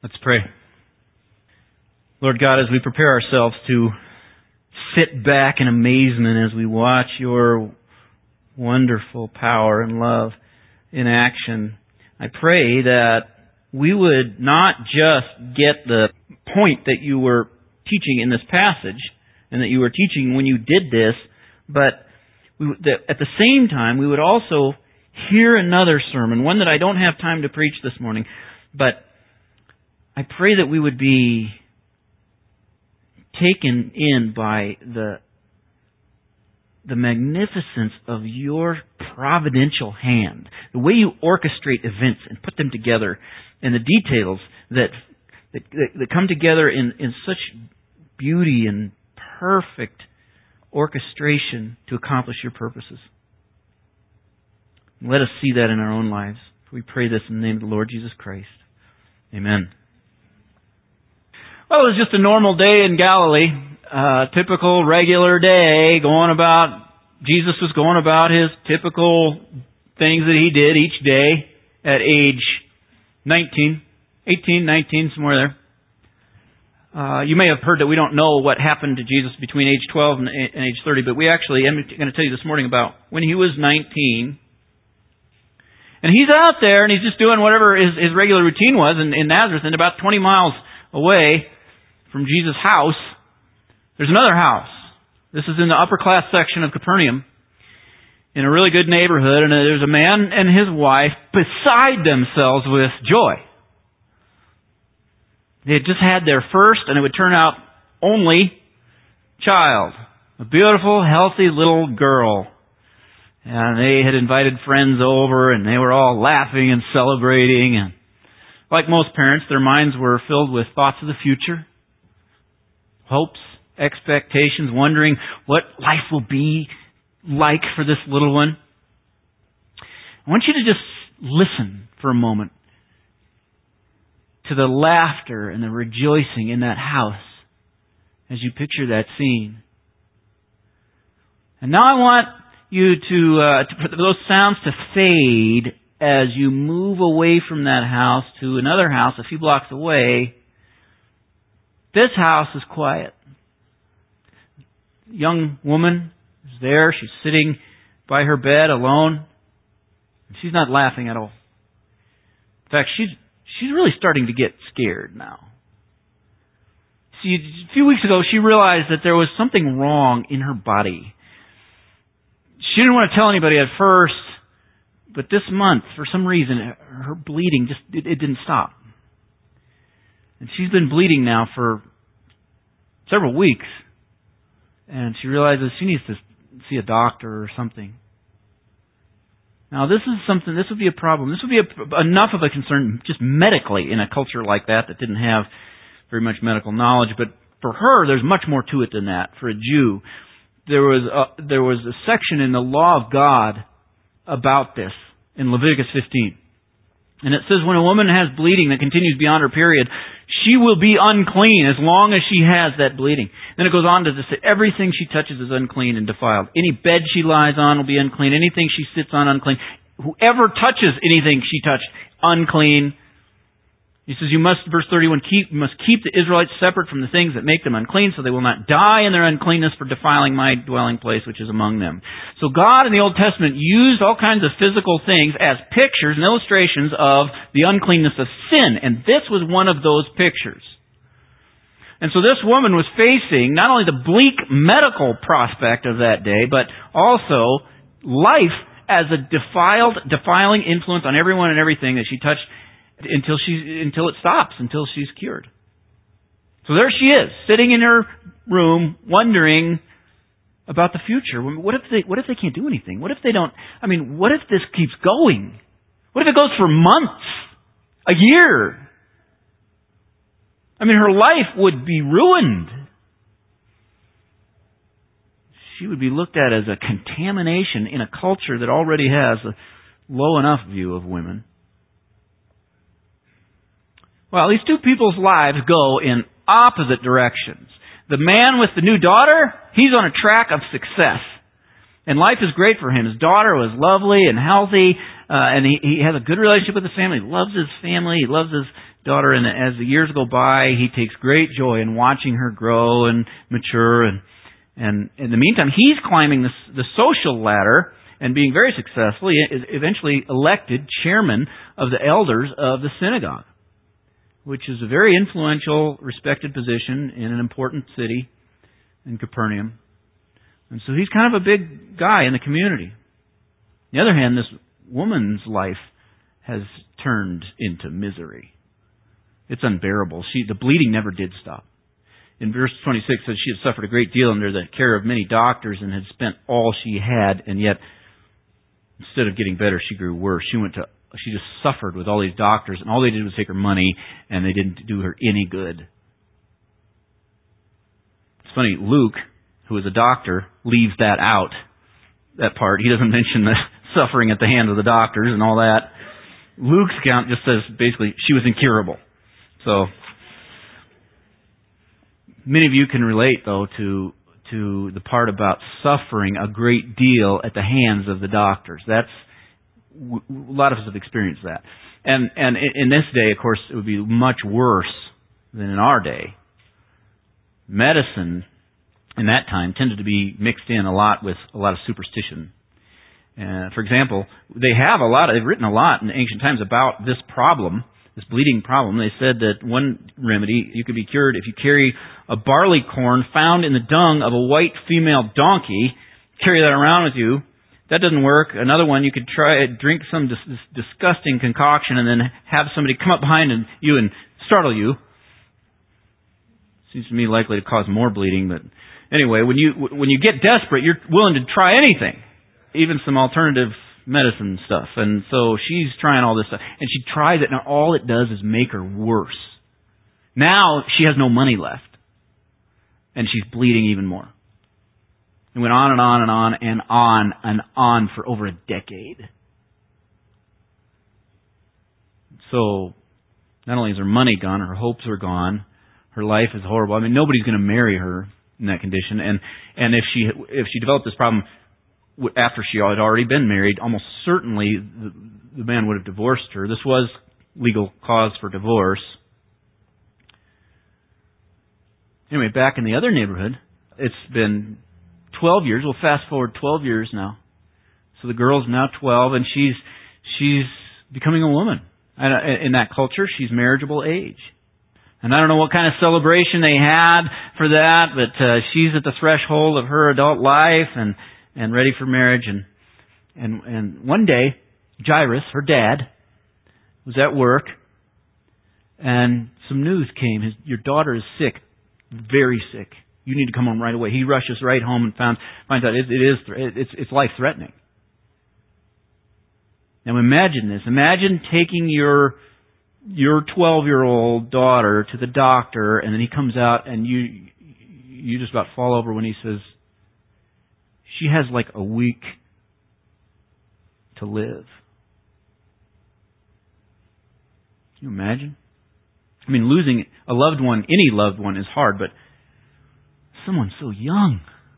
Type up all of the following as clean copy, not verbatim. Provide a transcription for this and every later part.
Let's pray. Lord God, as we prepare ourselves to sit back in amazement as we watch your wonderful power and love in action, I pray that we would not just get the point that you were teaching in this passage and that you were teaching when you did this, but that at the same time we would also hear another sermon, one that I don't have time to preach this morning, but I pray that we would be taken in by the magnificence of your providential hand, the way you orchestrate events and put them together, and the details that come together in such beauty and perfect orchestration to accomplish your purposes. Let us see that in our own lives. We pray this in the name of the Lord Jesus Christ. Amen. Well, it was just a normal day in Galilee, typical regular day, Jesus was going about his typical things that he did each day at age 18, 19, somewhere there. You may have heard that we don't know what happened to Jesus between age 12 and age 30, but I'm going to tell you this morning about when he was 19. And he's out there and he's just doing whatever his regular routine was in Nazareth, and about 20 miles away from Jesus' house, there's another house. This is in the upper class section of Capernaum, in a really good neighborhood, and there's a man and his wife beside themselves with joy. They had just had their first, and it would turn out, only child. A beautiful, healthy little girl. And they had invited friends over, and they were all laughing and celebrating, and like most parents, their minds were filled with thoughts of the future, hopes, expectations, wondering what life will be like for this little one. I want you to just listen for a moment to the laughter and the rejoicing in that house as you picture that scene. And now I want you for those sounds to fade as you move away from that house to another house a few blocks away. This house is quiet. Young woman is there. She's sitting by her bed alone. She's not laughing at all. In fact, she's really starting to get scared now. See, a few weeks ago, she realized that there was something wrong in her body. She didn't want to tell anybody at first, but this month, for some reason, her bleeding it didn't stop. And she's been bleeding now for several weeks. And she realizes she needs to see a doctor or something. Now, this would be a problem. This would be enough of a concern just medically in a culture like that didn't have very much medical knowledge. But for her, there's much more to it than that. For a Jew, there was a section in the law of God about this in Leviticus 15. And it says when a woman has bleeding that continues beyond her period, she will be unclean as long as she has that bleeding. Then it goes on to say everything she touches is unclean and defiled. Any bed she lies on will be unclean. Anything she sits on, unclean. Whoever touches anything she touched, unclean. He says, verse 31, you must keep the Israelites separate from the things that make them unclean, so they will not die in their uncleanness for defiling my dwelling place, which is among them. So God in the Old Testament used all kinds of physical things as pictures and illustrations of the uncleanness of sin, and this was one of those pictures. And so this woman was facing not only the bleak medical prospect of that day, but also life as a defiling influence on everyone and everything that she touched, until it stops, until she's cured. So there she is, sitting in her room, wondering about the future. What if they can't do anything? What if they don't? What if this keeps going? What if it goes for months, a year? Her life would be ruined. She would be looked at as a contamination in a culture that already has a low enough view of women. Well, these two people's lives go in opposite directions. The man with the new daughter, he's on a track of success. And life is great for him. His daughter was lovely and healthy, and he has a good relationship with his family. He loves his family. He loves his daughter, and as the years go by, he takes great joy in watching her grow and mature. And in the meantime, he's climbing the social ladder and being very successful. He is eventually elected chairman of the elders of the synagogue, which is a very influential, respected position in an important city in Capernaum. And so he's kind of a big guy in the community. On the other hand, this woman's life has turned into misery. It's unbearable. The bleeding never did stop. In verse 26, it says she had suffered a great deal under the care of many doctors and had spent all she had, and yet instead of getting better, she grew worse. She just suffered with all these doctors, and all they did was take her money, and they didn't do her any good. It's funny, Luke, who is a doctor, leaves that out, that part. He doesn't mention the suffering at the hands of the doctors and all that. Luke's account just says, basically, she was incurable. So, many of you can relate, though, to the part about suffering a great deal at the hands of the doctors. A lot of us have experienced that. And in this day, of course, it would be much worse than in our day. Medicine, in that time, tended to be mixed in a lot with a lot of superstition. For example, they've written a lot in ancient times about this problem, this bleeding problem. They said that one remedy, you could be cured if you carry a barley corn found in the dung of a white female donkey, carry that around with you. That doesn't work. Another one, you could drink some disgusting concoction and then have somebody come up behind you and startle you. Seems to me likely to cause more bleeding, but anyway, when you get desperate, you're willing to try anything, even some alternative medicine stuff. And so she's trying all this stuff, and she tries it, and all it does is make her worse. Now she has no money left, and she's bleeding even more. It went on and on and on and on and on for over a decade. So, not only is her money gone, her hopes are gone, her life is horrible. I mean, nobody's going to marry her in that condition. And if she developed this problem after she had already been married, almost certainly the man would have divorced her. This was legal cause for divorce. Anyway, back in the other neighborhood, it's been 12 years. We'll fast forward 12 years now. So the girl's now 12, and she's becoming a woman. And in that culture, she's marriageable age. And I don't know what kind of celebration they had for that, but she's at the threshold of her adult life and ready for marriage. And one day, Jairus, her dad, was at work, and some news came. Your daughter is sick, very sick. You need to come home right away. He rushes right home and finds out it's life-threatening. Now imagine this. Imagine taking your 12-year-old daughter to the doctor, and then he comes out, and you just about fall over when he says, she has like a week to live. Can you imagine? I mean, losing a loved one, any loved one, is hard, but someone so young.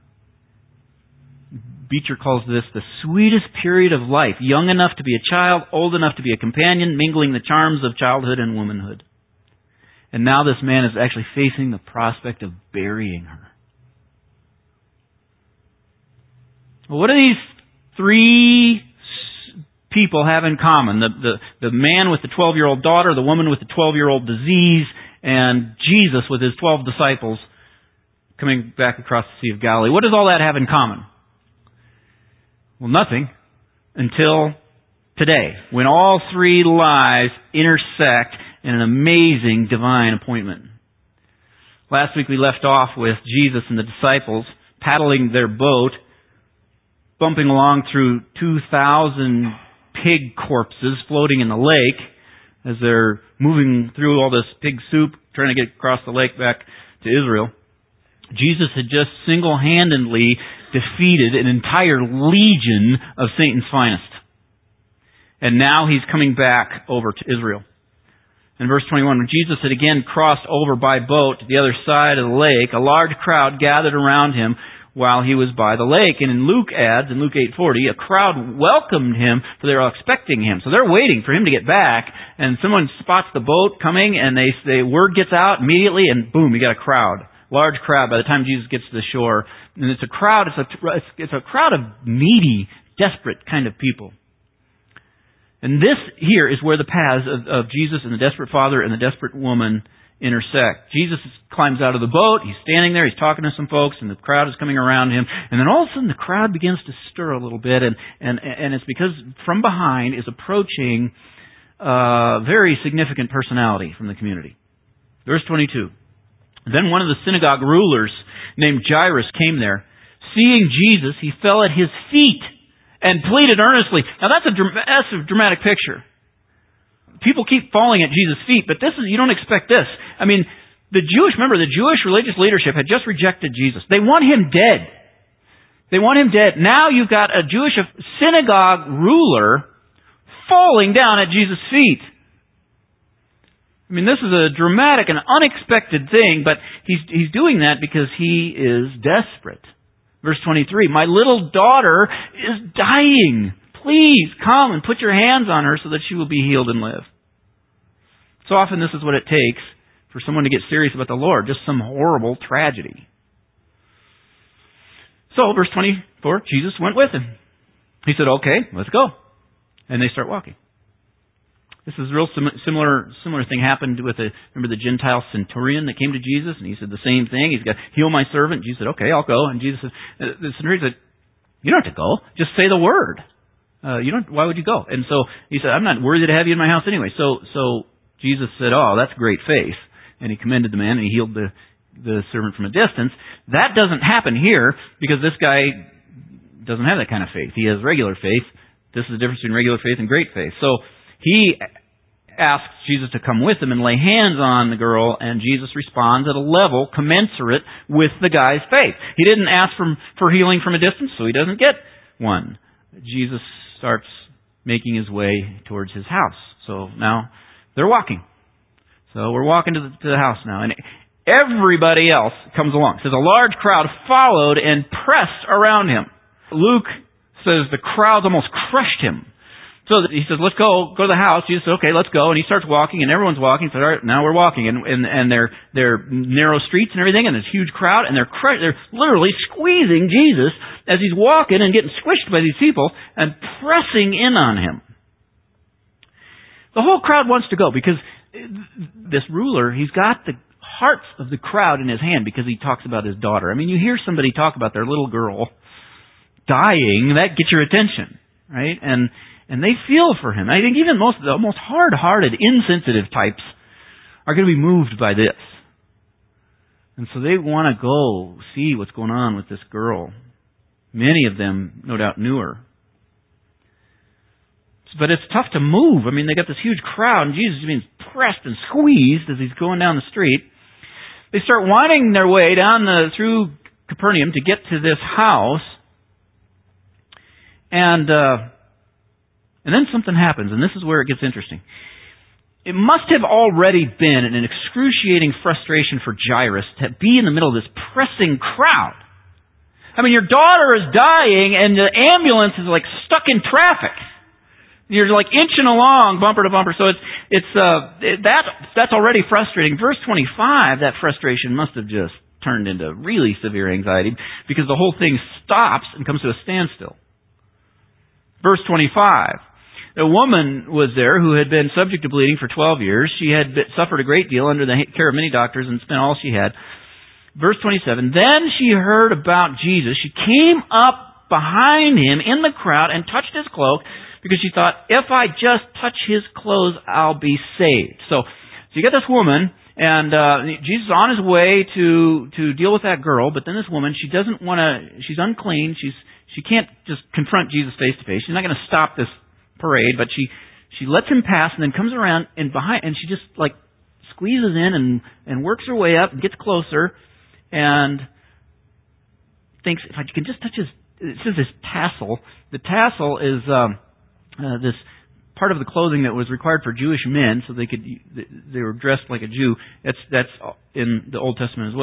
Beecher calls this the sweetest period of life, young enough to be a child, old enough to be a companion, mingling the charms of childhood and womanhood. And now this man is actually facing the prospect of burying her. Well, what do these three people have in common? The man with the 12-year-old daughter, the woman with the 12-year-old disease, and Jesus with his 12 disciples coming back across the Sea of Galilee. What does all that have in common? Well, nothing until today, when all three lives intersect in an amazing divine appointment. Last week we left off with Jesus and the disciples paddling their boat, bumping along through 2,000 pig corpses floating in the lake as they're moving through all this pig soup, trying to get across the lake back to Israel. Jesus had just single-handedly defeated an entire legion of Satan's finest. And now he's coming back over to Israel. In verse 21, when Jesus had again crossed over by boat to the other side of the lake, a large crowd gathered around him while he was by the lake. And in Luke adds, in Luke 8:40, a crowd welcomed him, for they were expecting him. So they're waiting for him to get back, and someone spots the boat coming, and word gets out immediately, and boom, you got a crowd. Large crowd by the time Jesus gets to the shore. And it's a crowd, it's a crowd of needy, desperate kind of people. And this here is where the paths of Jesus and the desperate father and the desperate woman intersect. Jesus climbs out of the boat, he's standing there, he's talking to some folks, and the crowd is coming around him, and then all of a sudden the crowd begins to stir a little bit, and it's because from behind is approaching a very significant personality from the community. Verse 22. Then one of the synagogue rulers named Jairus came there. Seeing Jesus, he fell at his feet and pleaded earnestly. Now that's a dramatic picture. People keep falling at Jesus' feet, but you don't expect this. I mean, the Jewish religious leadership had just rejected Jesus. They want him dead. Now you've got a Jewish synagogue ruler falling down at Jesus' feet. I mean, this is a dramatic and unexpected thing, but he's doing that because he is desperate. Verse 23, my little daughter is dying. Please come and put your hands on her so that she will be healed and live. So often this is what it takes for someone to get serious about the Lord, just some horrible tragedy. So, verse 24, Jesus went with him. He said, okay, let's go. And they start walking. This is a real similar thing happened with remember the Gentile centurion that came to Jesus, and he said the same thing. He's got, heal my servant. Jesus said, okay, I'll go. And Jesus said, the centurion said, you don't have to go. Just say the word. Why would you go? And so he said, I'm not worthy to have you in my house anyway. So Jesus said, oh, that's great faith. And he commended the man and he healed the servant from a distance. That doesn't happen here because this guy doesn't have that kind of faith. He has regular faith. This is the difference between regular faith and great faith. So he asks Jesus to come with him and lay hands on the girl, and Jesus responds at a level commensurate with the guy's faith. He didn't ask for healing from a distance, so he doesn't get one. Jesus starts making his way towards his house. So now they're walking. So we're walking to the house now, and everybody else comes along. So the large crowd followed and pressed around him. Luke says the crowds almost crushed him. So he says, let's go to the house. Jesus said, okay, let's go. And he starts walking, and everyone's walking. So all right, now we're walking. And they're narrow streets and everything, and there's a huge crowd, and they're literally squeezing Jesus as he's walking and getting squished by these people and pressing in on him. The whole crowd wants to go because this ruler, he's got the hearts of the crowd in his hand because he talks about his daughter. I mean, you hear somebody talk about their little girl dying, that gets your attention, right? And they feel for him. I think even the most hard-hearted, insensitive types are going to be moved by this. And so they want to go see what's going on with this girl. Many of them, no doubt, knew her. But it's tough to move. I mean, they got this huge crowd, and Jesus is being pressed and squeezed as he's going down the street. They start winding their way down through Capernaum to get to this house. And then something happens, and this is where it gets interesting. It must have already been an excruciating frustration for Jairus to be in the middle of this pressing crowd. I mean, your daughter is dying, and the ambulance is like stuck in traffic. You're like inching along, bumper to bumper. So that's already frustrating. Verse 25, that frustration must have just turned into really severe anxiety because the whole thing stops and comes to a standstill. Verse 25. A woman was there who had been subject to bleeding for 12 years. She had suffered a great deal under the care of many doctors and spent all she had. Verse 27. Then she heard about Jesus. She came up behind him in the crowd and touched his cloak because she thought, if I just touch his clothes, I'll be saved. So you got this woman, and Jesus is on his way to deal with that girl, but then this woman, she doesn't want to, she's unclean, she can't just confront Jesus face to face. She's not going to stop this parade, but she lets him pass and then comes around and she just like squeezes in and works her way up and gets closer and thinks, if I can just touch it says his tassel. The tassel is this part of the clothing that was required for Jewish men, so they were dressed like a Jew. That's in the Old Testament as well.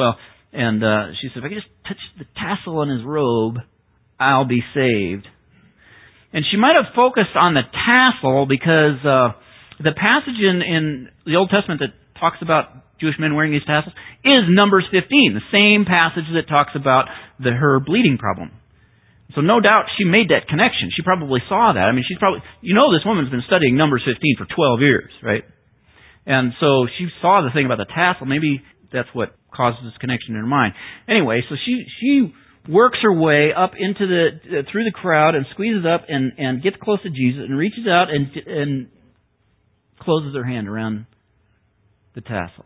And she said, if I could just touch the tassel on his robe, I'll be saved. And she might have focused on the tassel because the passage in the Old Testament that talks about Jewish men wearing these tassels is Numbers 15, the same passage that talks about her bleeding problem. So no doubt she made that connection. She probably saw that. I mean, she's probably, this woman's been studying Numbers 15 for 12 years, right? And so she saw the thing about the tassel. Maybe that's what causes this connection in her mind. Anyway, so she works her way up into through the crowd and squeezes up and gets close to Jesus and reaches out and closes her hand around the tassel.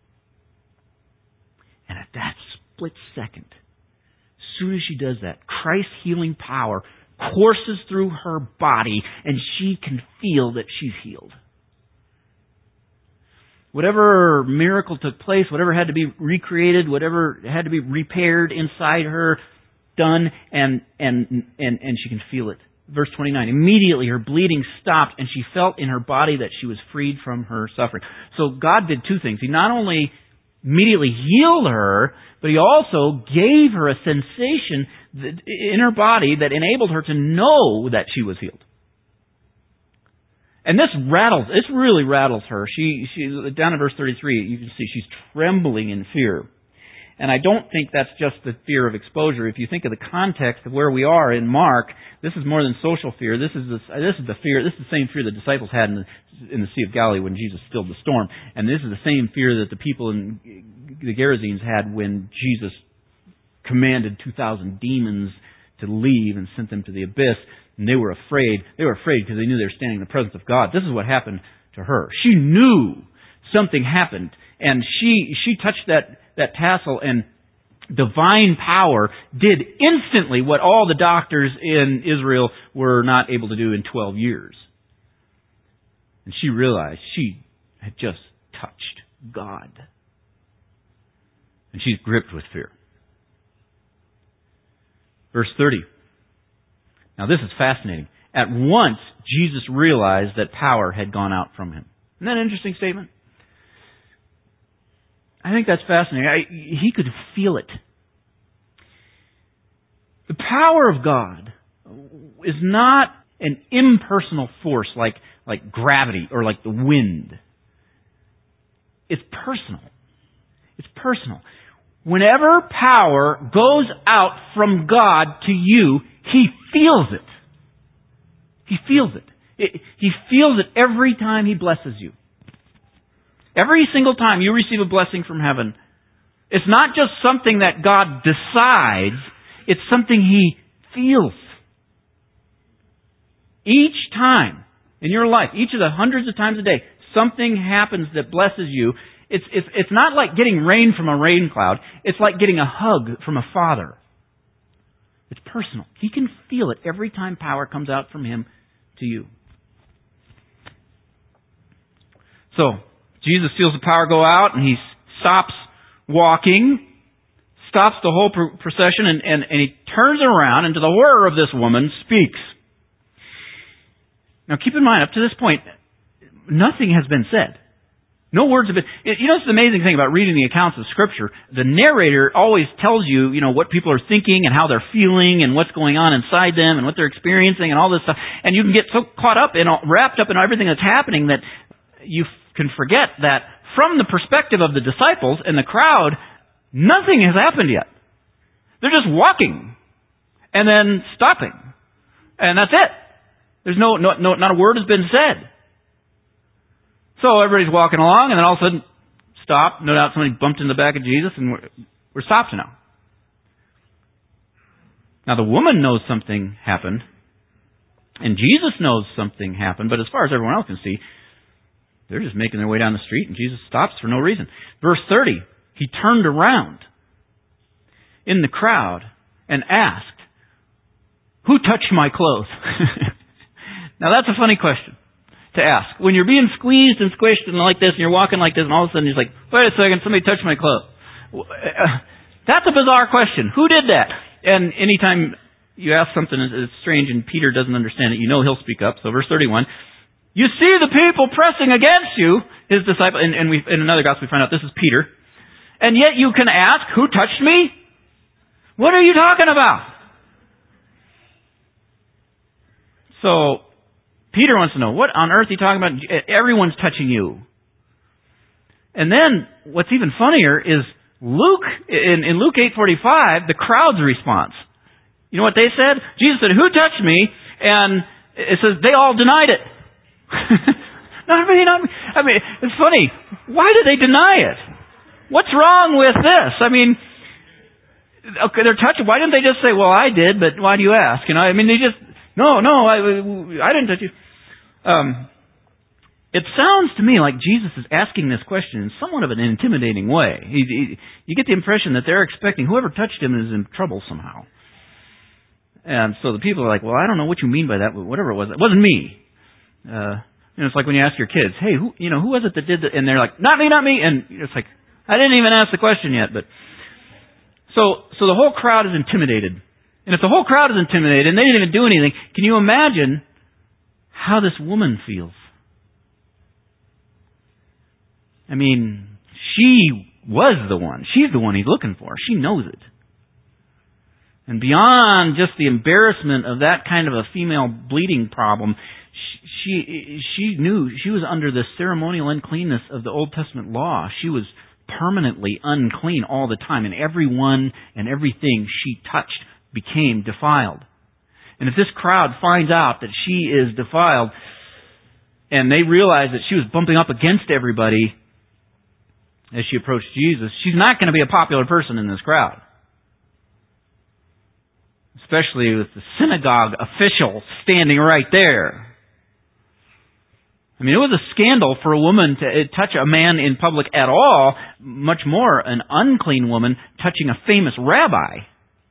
And at that split second, as soon as she does that, Christ's healing power courses through her body and she can feel that she's healed. Whatever miracle took place, whatever had to be recreated, whatever had to be repaired inside her, done, and she can feel it. Verse 29, immediately her bleeding stopped and she felt in her body that she was freed from her suffering. So God did two things. He not only immediately healed her, but He also gave her a sensation in her body that enabled her to know that she was healed. And this really rattles her. She down in verse 33, you can see she's trembling in fear. And I don't think that's just the fear of exposure. If you think of the context of where we are in Mark, this is more than social fear. This is the same fear the disciples had in the Sea of Galilee when Jesus stilled the storm. And this is the same fear that the people in the Gerasenes had when Jesus commanded 2,000 demons to leave and sent them to the abyss. And they were afraid. They were afraid because they knew they were standing in the presence of God. This is what happened to her. She knew something happened. And she touched that tassel, and divine power did instantly what all the doctors in Israel were not able to do in 12 years. And she realized she had just touched God. And she's gripped with fear. Verse 30. Now this is fascinating. At once, Jesus realized that power had gone out from Him. Isn't that an interesting statement? I think that's fascinating. He could feel it. The power of God is not an impersonal force like gravity or like the wind. It's personal. It's personal. Whenever power goes out from God to you, He feels it. He feels it. He feels it every time He blesses you. Every single time you receive a blessing from heaven, it's not just something that God decides, it's something He feels. Each time in your life, each of the hundreds of times a day, something happens that blesses you. It's not like getting rain from a rain cloud. It's like getting a hug from a father. It's personal. He can feel it every time power comes out from Him to you. So, Jesus feels the power go out and He stops walking, stops the whole procession, and He turns around and to the horror of this woman speaks. Now keep in mind, up to this point, nothing has been said. No words have been... You know, it's the amazing thing about reading the accounts of Scripture. The narrator always tells you, what people are thinking and how they're feeling and what's going on inside them and what they're experiencing and all this stuff. And you can get so caught up and wrapped up in everything that's happening that you can forget that from the perspective of the disciples and the crowd, nothing has happened yet. They're just walking and then stopping. And that's it. There's not a word has been said. So everybody's walking along, and then all of a sudden, stop. No doubt somebody bumped in the back of Jesus, and we're stopped now. Now the woman knows something happened, and Jesus knows something happened, but as far as everyone else can see, they're just making their way down the street, and Jesus stops for no reason. Verse 30, He turned around in the crowd and asked, "Who touched my clothes?" Now that's a funny question to ask. When you're being squeezed and squished and like this, and you're walking like this, and all of a sudden you're like, "Wait a second, somebody touched my clothes." That's a bizarre question. Who did that? And anytime you ask something that's strange and Peter doesn't understand it, he'll speak up. So verse 31, "You see the people pressing against you," his disciple, and in another gospel we find out this is Peter. And yet you can ask, who touched me? What are you talking about? So, Peter wants to know, what on earth are you talking about? Everyone's touching you. And then, what's even funnier is Luke, in Luke 8:45, the crowd's response. You know what they said? Jesus said, who touched me? And it says, they all denied it. I mean, it's funny. Why do they deny it? What's wrong with this? I mean, okay, they're touching. Why didn't they just say, well, I did, but why do you ask? You know, I mean, they just, no, I didn't touch you. It sounds to me like Jesus is asking this question in somewhat of an intimidating way. You get the impression that they're expecting whoever touched him is in trouble somehow. And so the people are like, well, I don't know what you mean by that, but whatever it wasn't me. It's like when you ask your kids, hey, who was it that did that? And they're like, not me. And it's like, I didn't even ask the question yet. But so the whole crowd is intimidated. And if the whole crowd is intimidated and they didn't even do anything, can you imagine how this woman feels? I mean, she was the one. She's the one he's looking for. She knows it. And beyond just the embarrassment of that kind of a female bleeding problem, she knew she was under the ceremonial uncleanness of the Old Testament law. She was permanently unclean all the time, and everyone and everything she touched became defiled. And if this crowd finds out that she is defiled, and they realize that she was bumping up against everybody as she approached Jesus, she's not going to be a popular person in this crowd. Especially with the synagogue official standing right there. I mean, it was a scandal for a woman to touch a man in public at all, much more an unclean woman touching a famous rabbi.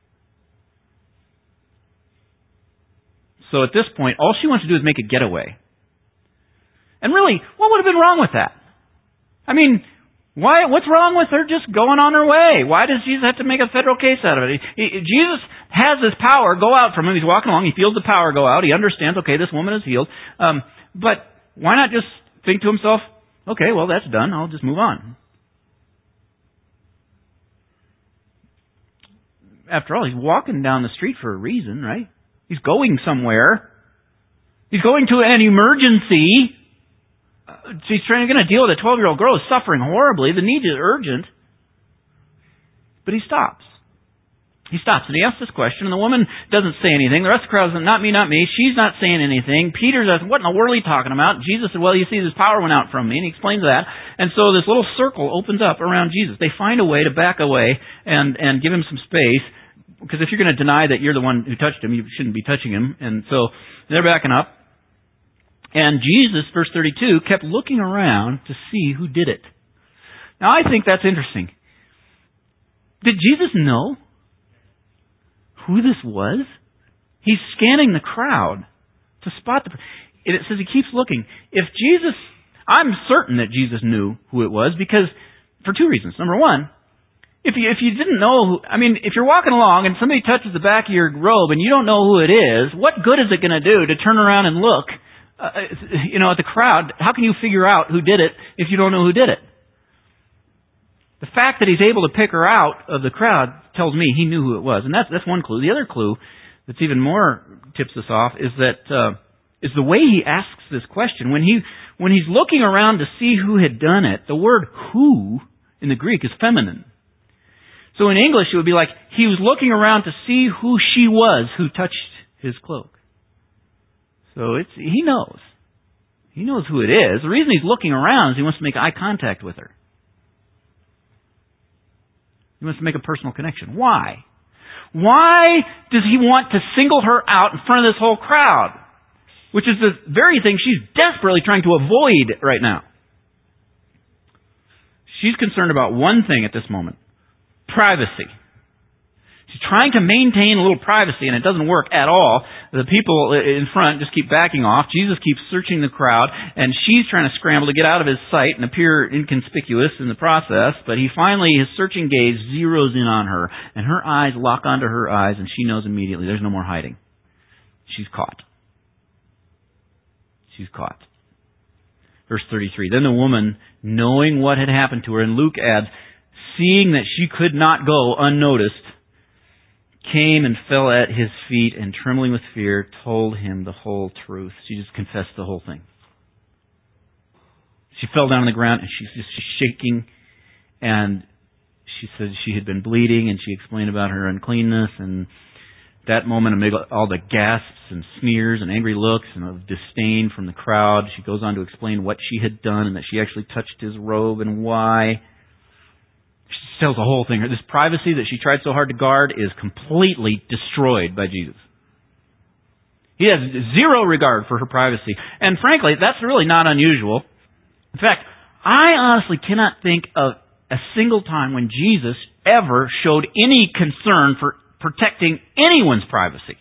So at this point, all she wants to do is make a getaway. And really, what would have been wrong with that? I mean, what's wrong with her just going on her way? Why does Jesus have to make a federal case out of it? Jesus has this power go out from him. He's walking along. He feels the power go out. He understands, okay, this woman is healed. But why not just think to himself, okay, well, that's done. I'll just move on. After all, he's walking down the street for a reason, right? He's going somewhere. He's going to an emergency. She's going to deal with a 12-year-old girl who's suffering horribly. The need is urgent. But he stops. He stops and he asks this question, and the woman doesn't say anything. The rest of the crowd says, not me. She's not saying anything. Peter says, what in the world are you talking about? Jesus said, well, you see, this power went out from me, and he explains that. And so this little circle opens up around Jesus. They find a way to back away and give him some space, because if you're going to deny that you're the one who touched him, you shouldn't be touching him. And so they're backing up. And Jesus, verse 32, kept looking around to see who did it. Now, I think that's interesting. Did Jesus know who this was? He's scanning the crowd to spot and it says he keeps looking. I'm certain that Jesus knew who it was, because for two reasons. Number one, if you didn't know if you're walking along and somebody touches the back of your robe and you don't know who it is, what good is it going to do to turn around and look at the crowd? How can you figure out who did it if you don't know who did it? The fact that he's able to pick her out of the crowd tells me he knew who it was. And that's one clue. The other clue that's even more tips us off is that is the way he asks this question. When he's looking around to see who had done it, the word who in the Greek is feminine. So in English it would be like he was looking around to see who she was who touched his cloak. So he knows. He knows who it is. The reason he's looking around is he wants to make eye contact with her. He wants to make a personal connection. Why? Why does he want to single her out in front of this whole crowd? Which is the very thing she's desperately trying to avoid right now. She's concerned about one thing at this moment. Privacy. She's trying to maintain a little privacy, and it doesn't work at all. The people in front just keep backing off. Jesus keeps searching the crowd, and she's trying to scramble to get out of his sight and appear inconspicuous in the process. But his searching gaze zeroes in on her, and her eyes lock onto her eyes, and she knows immediately there's no more hiding. She's caught. She's caught. Verse 33, then the woman, knowing what had happened to her, and Luke adds, seeing that she could not go unnoticed, came and fell at his feet and, trembling with fear, told him the whole truth. She just confessed the whole thing. She fell down on the ground and she's just shaking, and she said she had been bleeding, and she explained about her uncleanness, and that moment, amid all the gasps and sneers and angry looks and of disdain from the crowd, she goes on to explain what she had done and that she actually touched his robe and why. She tells the whole thing. This privacy that she tried so hard to guard is completely destroyed by Jesus. He has zero regard for her privacy. And frankly, that's really not unusual. In fact, I honestly cannot think of a single time when Jesus ever showed any concern for protecting anyone's privacy.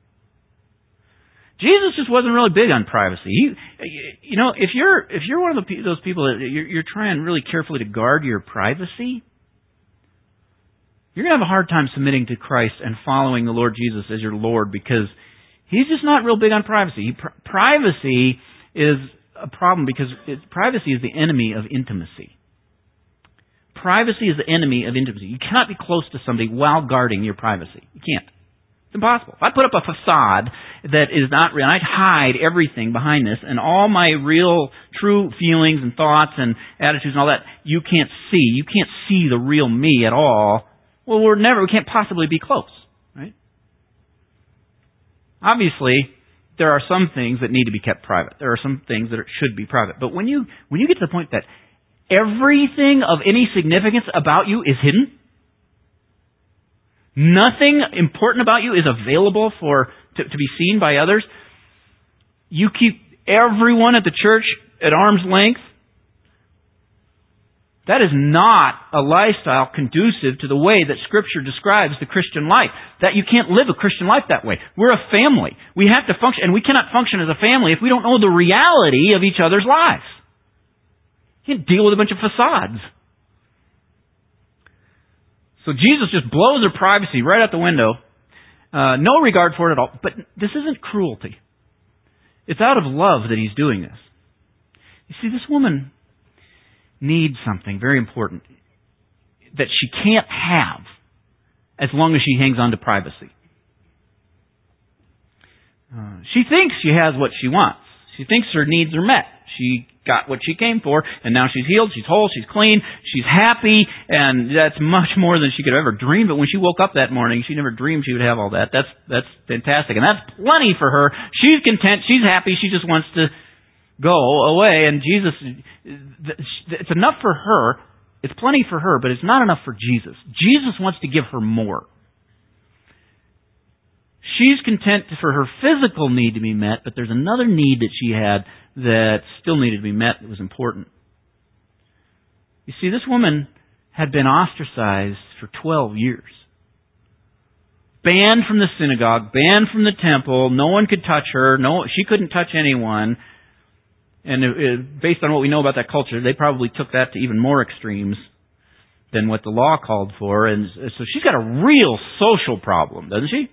Jesus just wasn't really big on privacy. If you're one of those people that you're trying really carefully to guard your privacy, you're going to have a hard time submitting to Christ and following the Lord Jesus as your Lord, because He's just not real big on privacy. Privacy is a problem because privacy is the enemy of intimacy. Privacy is the enemy of intimacy. You cannot be close to somebody while guarding your privacy. You can't. It's impossible. If I put up a facade that is not real, and I'd hide everything behind this, and all my real, true feelings and thoughts and attitudes and all that, you can't see. You can't see the real me at all. Well, we can't possibly be close, right? Obviously, there are some things that need to be kept private. There are some things that should be private. But when you get to the point that everything of any significance about you is hidden, nothing important about you is available to be seen by others, you keep everyone at the church at arm's length, that is not a lifestyle conducive to the way that Scripture describes the Christian life. That you can't live a Christian life that way. We're a family. We have to function, and we cannot function as a family if we don't know the reality of each other's lives. You can't deal with a bunch of facades. So Jesus just blows her privacy right out the window. No regard for it at all. But this isn't cruelty. It's out of love that He's doing this. You see, this woman needs something very important that she can't have as long as she hangs on to privacy. She thinks she has what she wants. She thinks her needs are met. She got what she came for, and now she's healed, she's whole, she's clean, she's happy, and that's much more than she could have ever dreamed. But when she woke up that morning, she never dreamed she would have all that. That's fantastic, and that's plenty for her. She's content, she's happy, she just wants to go away, and Jesus, it's enough for her, it's plenty for her, but it's not enough for Jesus. Jesus wants to give her more. She's content for her physical need to be met, but there's another need that she had that still needed to be met that was important. You see, this woman had been ostracized for 12 years. Banned from the synagogue, banned from the temple, no one could touch her, she couldn't touch anyone. And based on what we know about that culture, they probably took that to even more extremes than what the law called for. And so she's got a real social problem, doesn't she?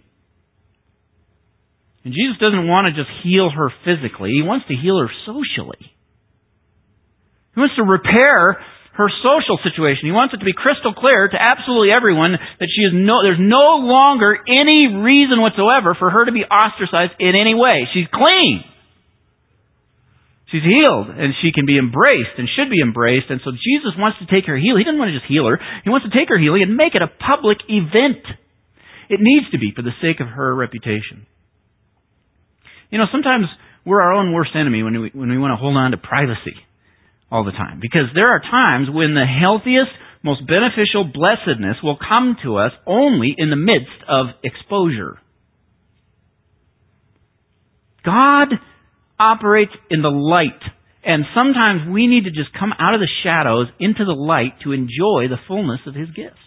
And Jesus doesn't want to just heal her physically. He wants to heal her socially. He wants to repair her social situation. He wants it to be crystal clear to absolutely everyone that there's no longer any reason whatsoever for her to be ostracized in any way. She's clean. She's healed, and she can be embraced and should be embraced. And so Jesus wants to take her healing. He doesn't want to just heal her. He wants to take her healing and make it a public event. It needs to be for the sake of her reputation. Sometimes we're our own worst enemy when we want to hold on to privacy all the time. Because there are times when the healthiest, most beneficial blessedness will come to us only in the midst of exposure. God operates in the light. And sometimes we need to just come out of the shadows into the light to enjoy the fullness of His gifts.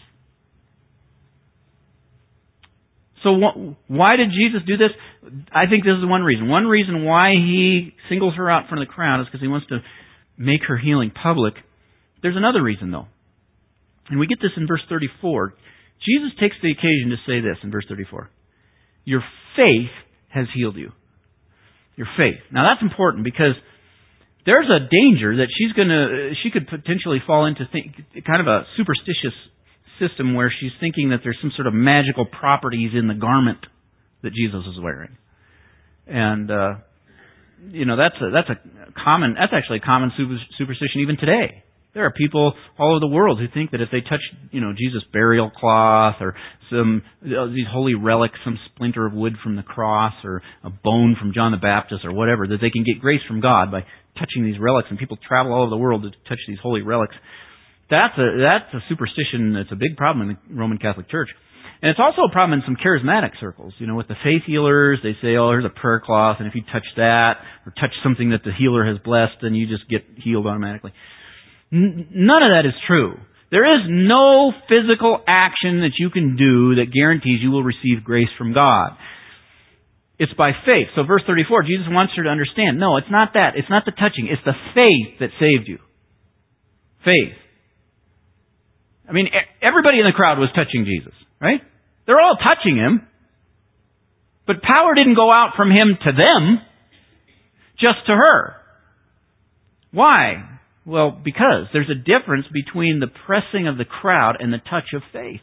So why did Jesus do this? I think this is one reason. One reason why He singles her out in front of the crowd is because He wants to make her healing public. There's another reason, though. And we get this in verse 34. Jesus takes the occasion to say this in verse 34. Your faith has healed you. Your faith. Now that's important because there's a danger that she could potentially fall into kind of a superstitious system where she's thinking that there's some sort of magical properties in the garment that Jesus is wearing. And, that's actually a common superstition even today. There are people all over the world who think that if they touch, Jesus' burial cloth or these holy relics, some splinter of wood from the cross or a bone from John the Baptist or whatever, that they can get grace from God by touching these relics. And people travel all over the world to touch these holy relics. That's a superstition that's a big problem in the Roman Catholic Church. And it's also a problem in some charismatic circles. With the faith healers, they say, here's a prayer cloth, and if you touch that or touch something that the healer has blessed, then you just get healed automatically. None of that is true. There is no physical action that you can do that guarantees you will receive grace from God. It's by faith. So verse 34, Jesus wants her to understand, no, it's not that. It's not the touching. It's the faith that saved you. Faith. I mean, everybody in the crowd was touching Jesus, right? They're all touching Him. But power didn't go out from Him to them, just to her. Why? Well, because there's a difference between the pressing of the crowd and the touch of faith.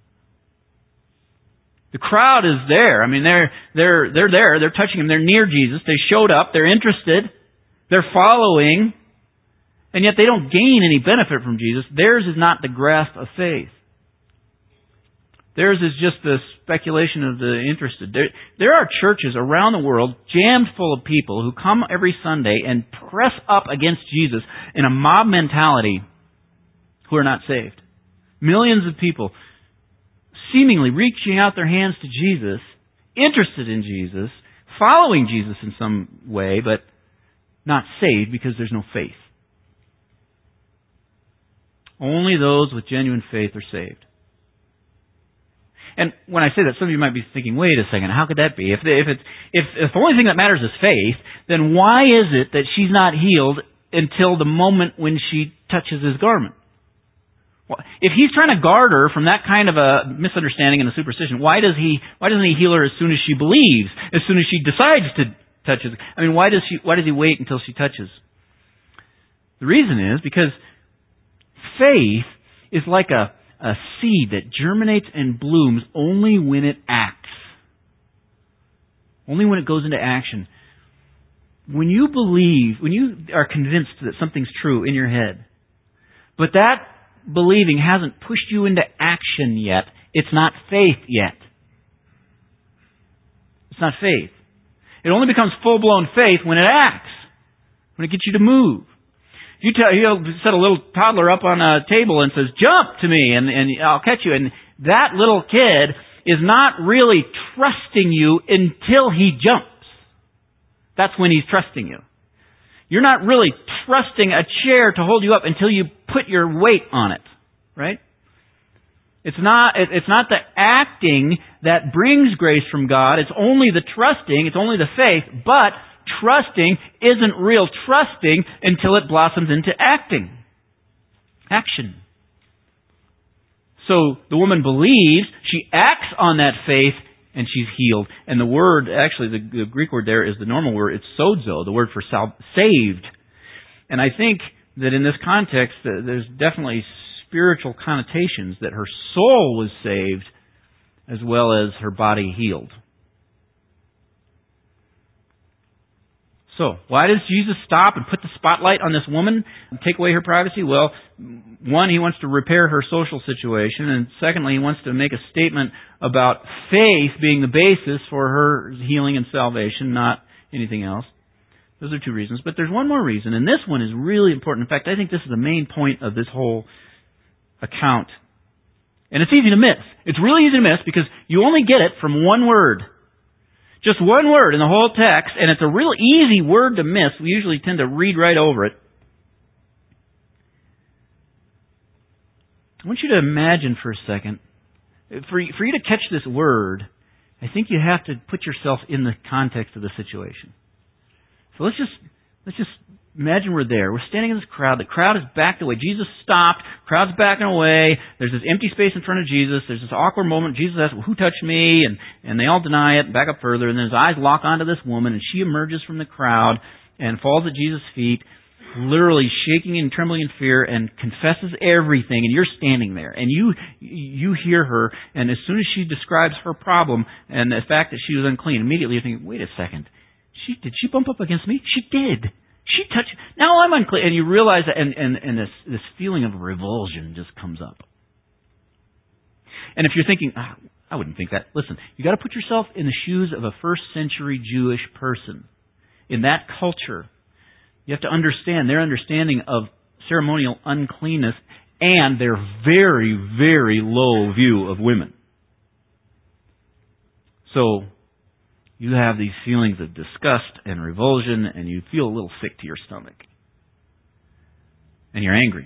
The crowd is there. I mean, they're there. They're touching Him. They're near Jesus. They showed up. They're interested. They're following. And yet they don't gain any benefit from Jesus. Theirs is not the grasp of faith. Theirs is just the speculation of the interested. There are churches around the world jammed full of people who come every Sunday and press up against Jesus in a mob mentality who are not saved. Millions of people seemingly reaching out their hands to Jesus, interested in Jesus, following Jesus in some way, but not saved because there's no faith. Only those with genuine faith are saved. And when I say that, some of you might be thinking, wait a second, how could that be? If the only thing that matters is faith, then why is it that she's not healed until the moment when she touches His garment? Well, if He's trying to guard her from that kind of a misunderstanding and a superstition, why doesn't He heal her as soon as she believes, as soon as she decides to touch His? I mean, why does He wait until she touches? The reason is because faith is like a seed that germinates and blooms only when it acts. Only when it goes into action. When you believe, when you are convinced that something's true in your head, but that believing hasn't pushed you into action yet, it's not faith yet. It's not faith. It only becomes full-blown faith when it acts, when it gets you to move. You set a little toddler up on a table and says, jump to me and I'll catch you. And that little kid is not really trusting you until he jumps. That's when he's trusting you. You're not really trusting a chair to hold you up until you put your weight on it. Right? It's not the acting that brings grace from God. It's only the trusting. It's only the faith. But trusting isn't real trusting until it blossoms into acting. Action. So the woman believes, she acts on that faith, and she's healed. And the word, actually the Greek word there is the normal word, it's sozo, the word for saved. And I think that in this context, there's definitely spiritual connotations, that her soul was saved as well as her body healed. So, why does Jesus stop and put the spotlight on this woman and take away her privacy? Well, one, He wants to repair her social situation, and secondly, He wants to make a statement about faith being the basis for her healing and salvation, not anything else. Those are two reasons. But there's one more reason, and this one is really important. In fact, I think this is the main point of this whole account. And it's easy to miss. It's really easy to miss because you only get it from one word. Just one word in the whole text, and it's a real easy word to miss. We usually tend to read right over it. I want you to imagine for a second, for you to catch this word, I think you have to put yourself in the context of the situation. So let's just imagine we're there. We're standing in this crowd. The crowd is backed away. Jesus stopped. Crowd's backing away. There's this empty space in front of Jesus. There's this awkward moment. Jesus asks, well, who touched me? And they all deny it, back up further. And then his eyes lock onto this woman, and she emerges from the crowd and falls at Jesus' feet. literally shaking and trembling in fear and confesses everything, and you're standing there, and you hear her, and as soon as she describes her problem and the fact that she was unclean, immediately you're thinking, wait a second, did she bump up against me? She did. She touched, now I'm unclean. And you realize that, and this feeling of revulsion just comes up. And if you're thinking, I wouldn't think that, listen, you got to put yourself in the shoes of a first century Jewish person. In that culture, you have to understand their understanding of ceremonial uncleanness and their very, very low view of women. So, you have these feelings of disgust and revulsion, and you feel a little sick to your stomach. And you're angry.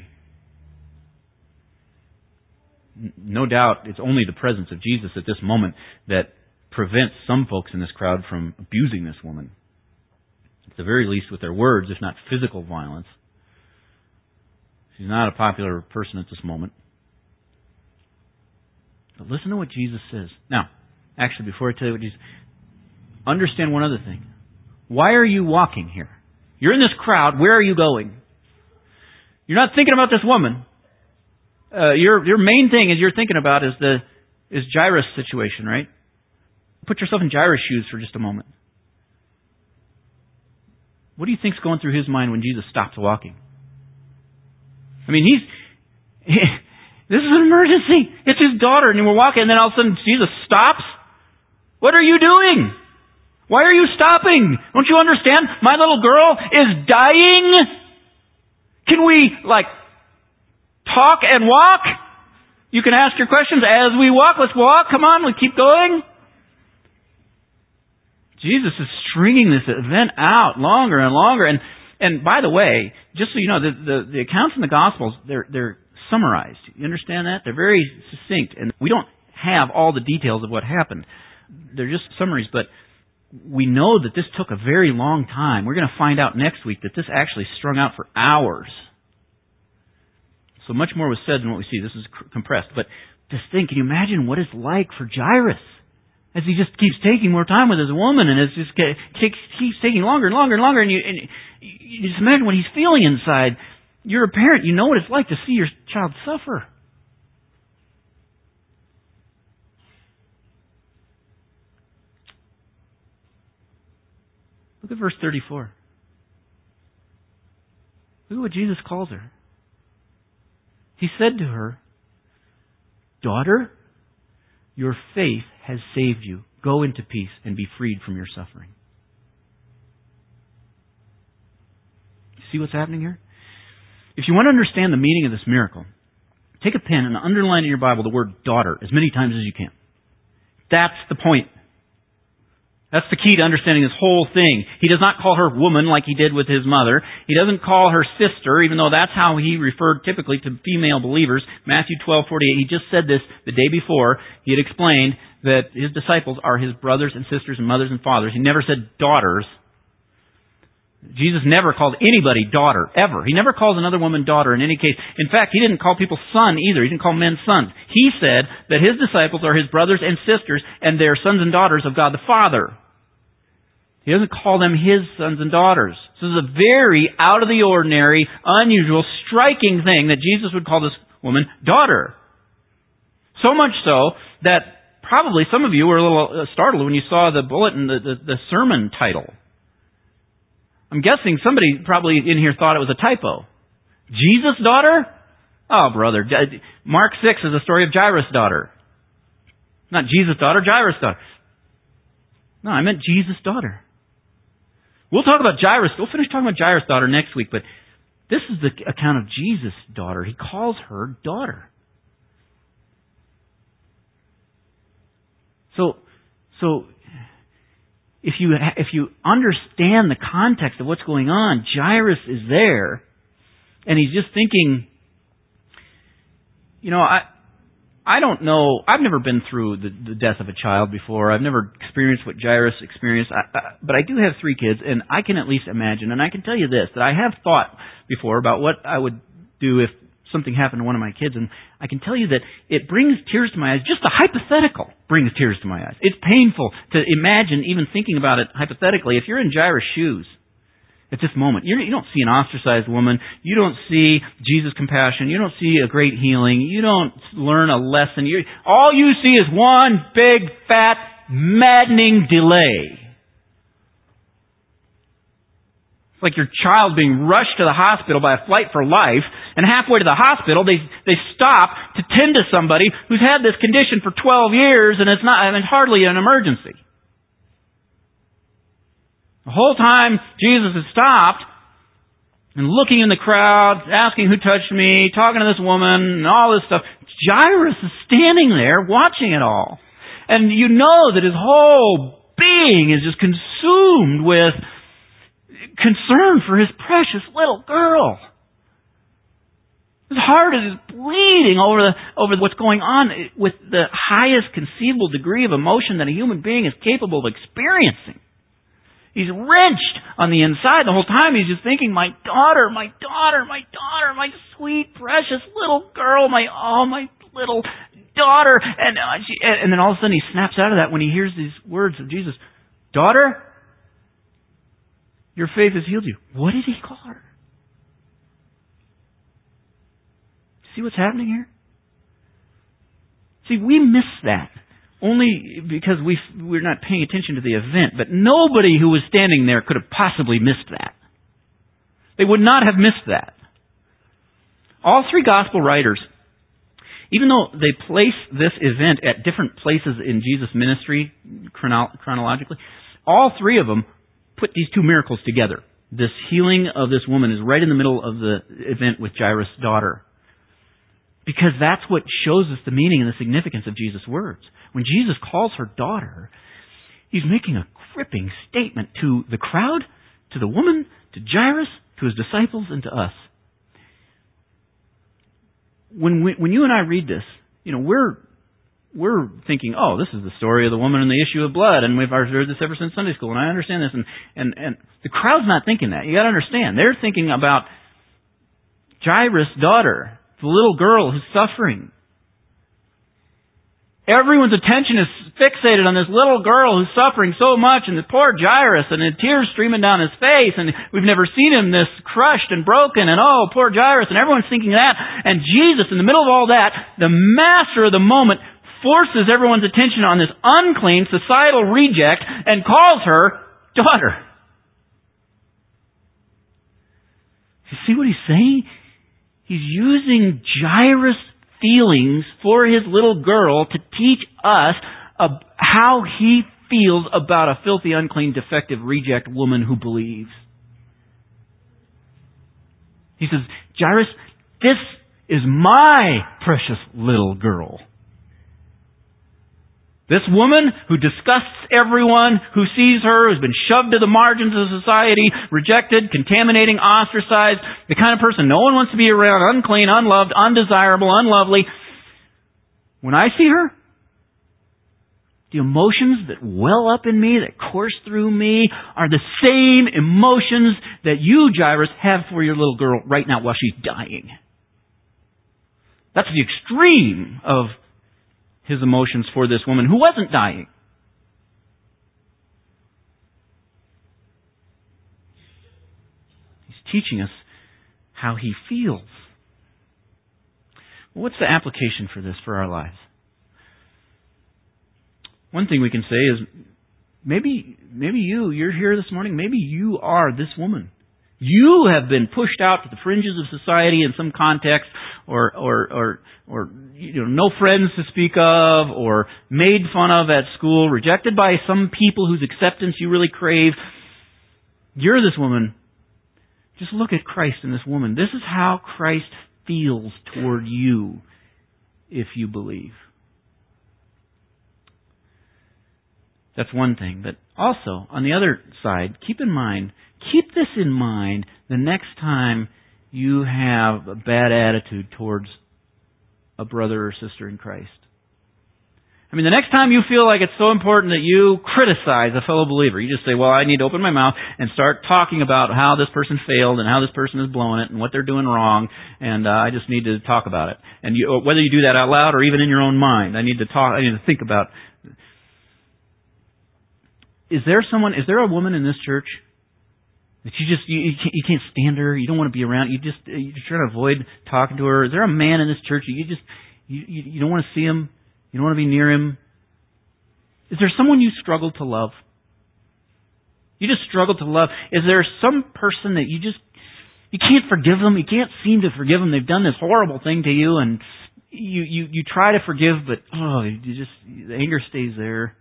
No doubt it's only the presence of Jesus at this moment that prevents some folks in this crowd from abusing this woman. At the very least with their words, if not physical violence. She's not a popular person at this moment. But listen to what Jesus says. Now, actually, before I tell you what Jesus... understand one other thing. Why are you walking here? You're in this crowd. Where are you going? You're not thinking about this woman. Your main thing is you're thinking about is Jairus' situation, right? Put yourself in Jairus' shoes for just a moment. What do you think's going through his mind when Jesus stops walking? I mean, this is an emergency. It's his daughter, and we're walking, and then all of a sudden Jesus stops. What are you doing? Why are you stopping? Don't you understand? My little girl is dying. Can we, talk and walk? You can ask your questions as we walk. Let's walk. Come on, let's keep going. Jesus is stringing this event out longer and longer. And by the way, just so you know, the accounts in the Gospels, they're summarized. You understand that? They're very succinct. And we don't have all the details of what happened. They're just summaries, but we know that this took a very long time. We're going to find out next week that this actually strung out for hours. So much more was said than what we see. This is compressed. But just think, can you imagine what it's like for Jairus? As he just keeps taking more time with his woman, and it just keeps taking longer and longer and longer, and you just imagine what he's feeling inside. You're a parent, you know what it's like to see your child suffer. Look at verse 34. Look at what Jesus calls her. He said to her, "Daughter, your faith has saved you. Go into peace and be freed from your suffering." See what's happening here? If you want to understand the meaning of this miracle, take a pen and underline in your Bible the word daughter as many times as you can. That's the point. That's the key to understanding this whole thing. He does not call her woman like he did with his mother. He doesn't call her sister, even though that's how he referred typically to female believers. Matthew 12:48, he just said this the day before. He had explained that his disciples are his brothers and sisters and mothers and fathers. He never said daughters. Jesus never called anybody daughter, ever. He never calls another woman daughter in any case. In fact, he didn't call people son either. He didn't call men sons. He said that his disciples are his brothers and sisters, and they're sons and daughters of God the Father. He doesn't call them his sons and daughters. This is a very out of the ordinary, unusual, striking thing that Jesus would call this woman daughter. So much so that probably some of you were a little startled when you saw the bulletin, the sermon title. I'm guessing somebody probably in here thought it was a typo. Jesus' daughter? Oh, brother. Mark 6 is the story of Jairus' daughter. Not Jesus' daughter, Jairus' daughter. No, I meant Jesus' daughter. We'll talk about Jairus. We'll finish talking about Jairus' daughter next week, but this is the account of Jesus' daughter. He calls her daughter. So if you understand the context of what's going on, Jairus is there, and he's just thinking, I don't know. I've never been through the death of a child before. I've never experienced what Jairus experienced. But I do have 3 kids, and I can at least imagine, and I can tell you this, that I have thought before about what I would do if something happened to one of my kids, and I can tell you that it brings tears to my eyes. Just the hypothetical brings tears to my eyes. It's painful to imagine even thinking about it hypothetically. If you're in Jairus' shoes, at this moment. You don't see an ostracized woman. You don't see Jesus' compassion. You don't see a great healing. You don't learn a lesson. All you see is one big, fat, maddening delay. It's like your child being rushed to the hospital by a flight for life, and halfway to the hospital, they stop to tend to somebody who's had this condition for 12 years, and it's hardly an emergency. The whole time Jesus has stopped and looking in the crowd, asking who touched me, talking to this woman, and all this stuff. Jairus is standing there watching it all. And you know that his whole being is just consumed with concern for his precious little girl. His heart is bleeding over what's going on with the highest conceivable degree of emotion that a human being is capable of experiencing. He's wrenched on the inside the whole time. He's just thinking, my daughter, my sweet, precious little girl, my little daughter. And then all of a sudden he snaps out of that when he hears these words of Jesus. Daughter, your faith has healed you. What did he call her? See what's happening here? See, we miss that. Only because we're not paying attention to the event. But nobody who was standing there could have possibly missed that. They would not have missed that. All three gospel writers, even though they place this event at different places in Jesus' ministry chronologically, all three of them put these two miracles together. This healing of this woman is right in the middle of the event with Jairus' daughter. Because that's what shows us the meaning and the significance of Jesus' words. When Jesus calls her daughter, he's making a gripping statement to the crowd, to the woman, to Jairus, to his disciples, and to us. When you and I read this, we're thinking, oh, this is the story of the woman and the issue of blood, and we've heard this ever since Sunday school, and I understand this, and the crowd's not thinking that. You got to understand, they're thinking about Jairus' daughter, the little girl who's suffering. Everyone's attention is fixated on this little girl who's suffering so much, and the poor Jairus, and the tears streaming down his face, and we've never seen him this crushed and broken, and oh, poor Jairus, and everyone's thinking that. And Jesus, in the middle of all that, the master of the moment, forces everyone's attention on this unclean societal reject and calls her daughter. You see what he's saying? He's using Jairus' feelings for his little girl to teach us how he feels about a filthy, unclean, defective, reject woman who believes. He says, Jairus, this is my precious little girl. This woman who disgusts everyone who sees her, who's been shoved to the margins of society, rejected, contaminating, ostracized, the kind of person no one wants to be around, unclean, unloved, undesirable, unlovely. When I see her, the emotions that well up in me, that course through me, are the same emotions that you, Jairus, have for your little girl right now while she's dying. That's the extreme of his emotions for this woman who wasn't dying. He's teaching us how he feels. What's the application for this for our lives? One thing we can say is, maybe you're here this morning, maybe you are this woman. You have been pushed out to the fringes of society in some context, or no friends to speak of, or made fun of at school, rejected by some people whose acceptance you really crave. You're this woman. Just look at Christ in this woman. This is how Christ feels toward you if you believe. That's one thing. But also, on the other side, keep this in mind the next time you have a bad attitude towards a brother or sister in Christ. I mean, the next time you feel like it's so important that you criticize a fellow believer, you just say, well, I need to open my mouth and start talking about how this person failed and how this person is blowing it and what they're doing wrong, and I just need to talk about it. And whether you do that out loud or even in your own mind, I need to think about. Is there a woman in this church That you can't stand her. You don't want to be around. You're trying to avoid talking to her. Is there a man in this church that you don't want to see him? You don't want to be near him? Is there someone you struggle to love? You just struggle to love. Is there some person that you can't forgive them? You can't seem to forgive them. They've done this horrible thing to you, and you try to forgive, but the anger stays there.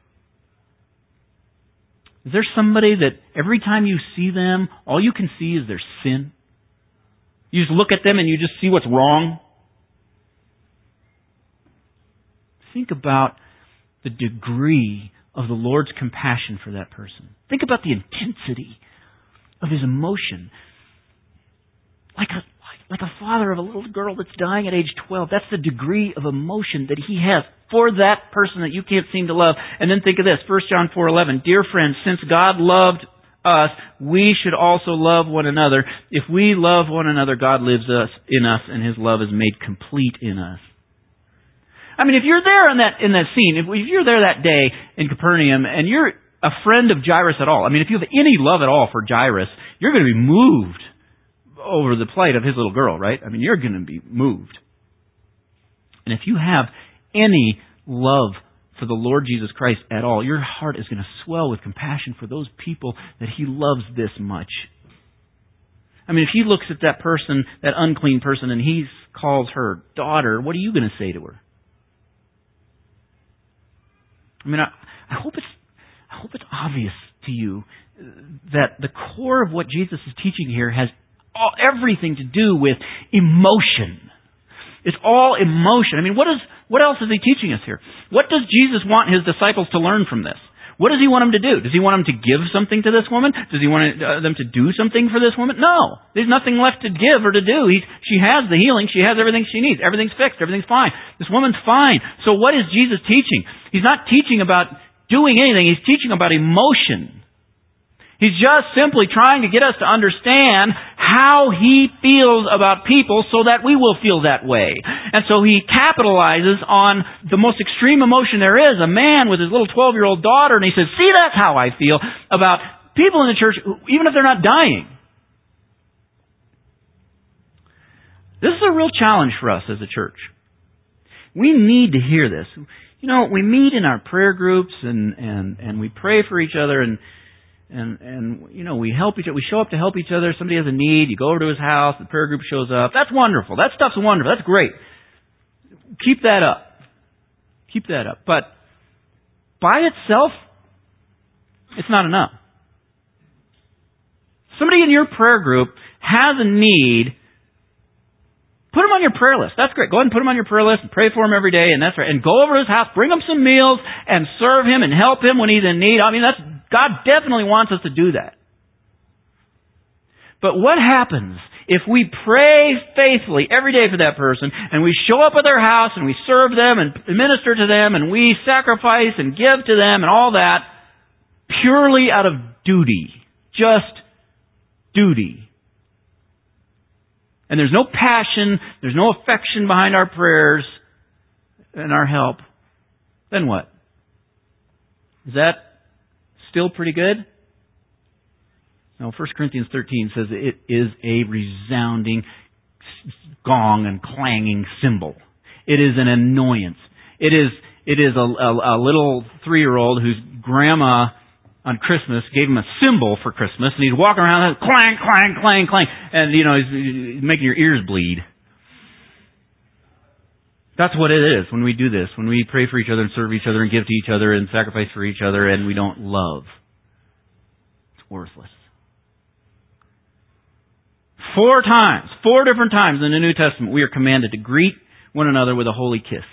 Is there somebody that every time you see them, all you can see is their sin? You just look at them and you just see what's wrong? Think about the degree of the Lord's compassion for that person. Think about the intensity of His emotion. Like a father of a little girl that's dying at age 12. That's the degree of emotion that He has for that person that you can't seem to love. And then think of this, 1 John 4:11. Dear friends, since God loved us, we should also love one another. If we love one another, God lives in us, and His love is made complete in us. I mean, if you're there in that scene, if you're there that day in Capernaum, and you're a friend of Jairus at all, I mean, if you have any love at all for Jairus, you're going to be moved over the plight of his little girl, right? I mean, you're going to be moved. And if you have any love for the Lord Jesus Christ at all, your heart is going to swell with compassion for those people that He loves this much. I mean, if He looks at that person, that unclean person, and He calls her daughter, what are you going to say to her? I mean, I hope it's obvious to you that the core of what Jesus is teaching here has everything to do with emotion. It's all emotion. I mean, what else is He teaching us here? What does Jesus want His disciples to learn from this? What does He want them to do? Does He want them to give something to this woman? Does He want them to do something for this woman? No. There's nothing left to give or to do. She has the healing. She has everything she needs. Everything's fixed. Everything's fine. This woman's fine. So what is Jesus teaching? He's not teaching about doing anything. He's teaching about emotion. He's just simply trying to get us to understand how He feels about people so that we will feel that way. And so He capitalizes on the most extreme emotion there is, a man with his little 12-year-old daughter, and He says, see, that's how I feel about people in the church, even if they're not dying. This is a real challenge for us as a church. We need to hear this. You know, we meet in our prayer groups and we pray for each other and you know, we help each other. We show up to help each other. Somebody has a need. You go over to his house. The prayer group shows up. That's wonderful. That stuff's wonderful. That's great. Keep that up. Keep that up. But by itself, it's not enough. Somebody in your prayer group has a need. Put them on your prayer list. That's great. Go ahead and put them on your prayer list and pray for him every day. And that's right. And go over to his house. Bring him some meals and serve him and help him when he's in need. I mean, God definitely wants us to do that. But what happens if we pray faithfully every day for that person and we show up at their house and we serve them and minister to them and we sacrifice and give to them and all that purely out of duty? Just duty. And there's no passion, there's no affection behind our prayers and our help. Then what? Is that still pretty good? No, 1 Corinthians 13 says it is a resounding gong and clanging cymbal. It is an annoyance. It is a little 3-year-old whose grandma on Christmas gave him a cymbal for Christmas, and he'd walk around and clang, clang, clang, clang, and you know, he's making your ears bleed. That's what it is when we do this, when we pray for each other and serve each other and give to each other and sacrifice for each other and we don't love. It's worthless. 4 different times in the New Testament, we are commanded to greet one another with a holy kiss.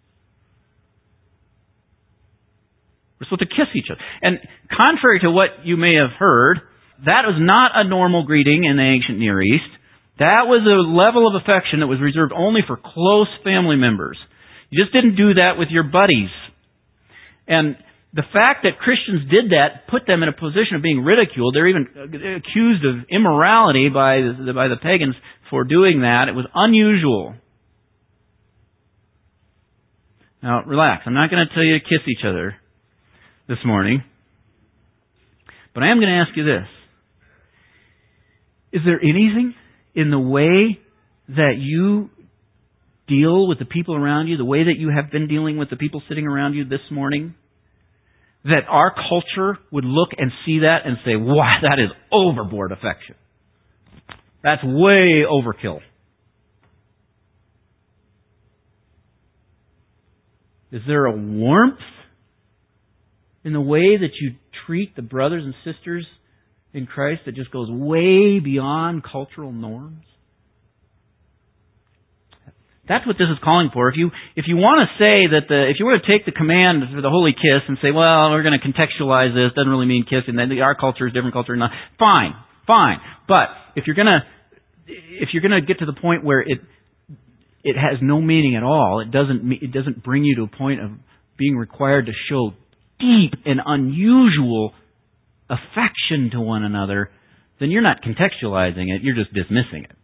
We're supposed to kiss each other. And contrary to what you may have heard, that was not a normal greeting in the ancient Near East. That was a level of affection that was reserved only for close family members. You just didn't do that with your buddies. And the fact that Christians did that put them in a position of being ridiculed. They're even accused of immorality by the pagans for doing that. It was unusual. Now, relax. I'm not going to tell you to kiss each other this morning. But I am going to ask you this. Is there anything in the way that you deal with the people around you, the way that you have been dealing with the people sitting around you this morning, that our culture would look and see that and say, wow, that is overboard affection. That's way overkill. Is there a warmth in the way that you treat the brothers and sisters in Christ that just goes way beyond cultural norms? That's what this is calling for. If you want to say that if you were to take the command for the holy kiss and say, well, we're going to contextualize this, doesn't really mean kissing, then our culture is different culture, not fine. But if you're going to get to the point where it has no meaning at all, it doesn't bring you to a point of being required to show deep and unusual affection to one another, then you're not contextualizing it, you're just dismissing it.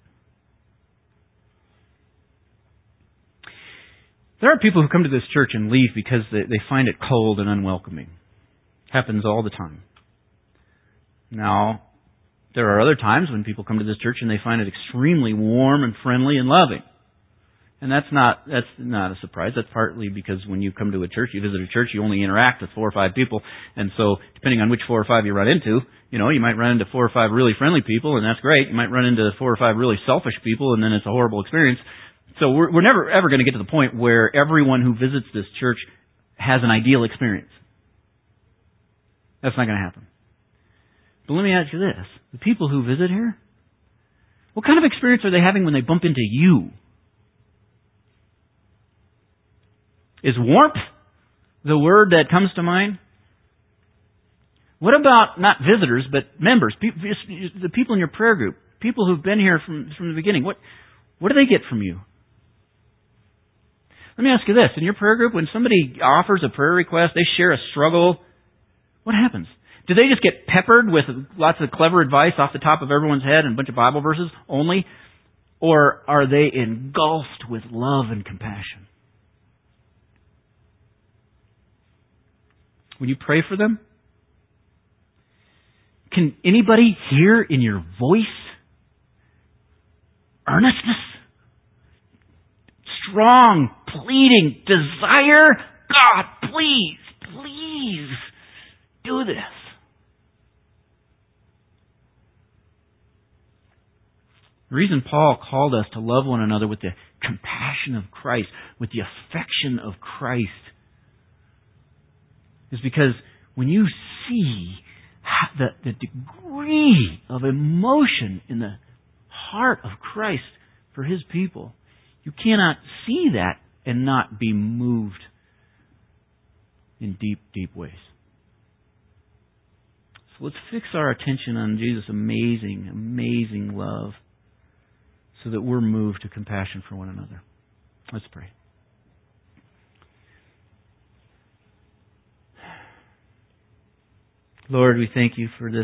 There are people who come to this church and leave because they find it cold and unwelcoming. Happens all the time. Now, there are other times when people come to this church and they find it extremely warm and friendly and loving. And that's not a surprise. That's partly because when you come to a church, you visit a church, you only interact with 4 or 5 people. And so, depending on which 4 or 5 you run into, you might run into 4 or 5 really friendly people, and that's great. You might run into 4 or 5 really selfish people, and then it's a horrible experience. So we're never ever going to get to the point where everyone who visits this church has an ideal experience. That's not going to happen. But let me ask you this. The people who visit here, what kind of experience are they having when they bump into you? Is warmth the word that comes to mind? What about not visitors, but members, the people in your prayer group, people who've been here from the beginning? What do they get from you? Let me ask you this. In your prayer group, when somebody offers a prayer request, they share a struggle, what happens? Do they just get peppered with lots of clever advice off the top of everyone's head and a bunch of Bible verses only? Or are they engulfed with love and compassion? When you pray for them, can anybody hear in your voice earnestness? Strong, pleading desire? God, please, do this. The reason Paul called us to love one another with the compassion of Christ, with the affection of Christ, is because when you see the degree of emotion in the heart of Christ for His people, you cannot see that and not be moved in deep, deep ways. So let's fix our attention on Jesus' amazing, amazing love so that we're moved to compassion for one another. Let's pray. Lord, we thank You for this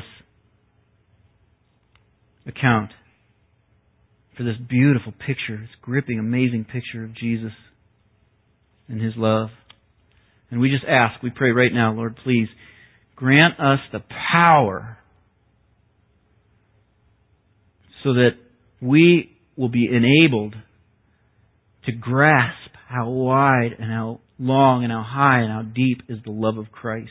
account, for this beautiful picture, this gripping, amazing picture of Jesus and His love. And we just ask, we pray right now, Lord, please grant us the power so that we will be enabled to grasp how wide and how long and how high and how deep is the love of Christ.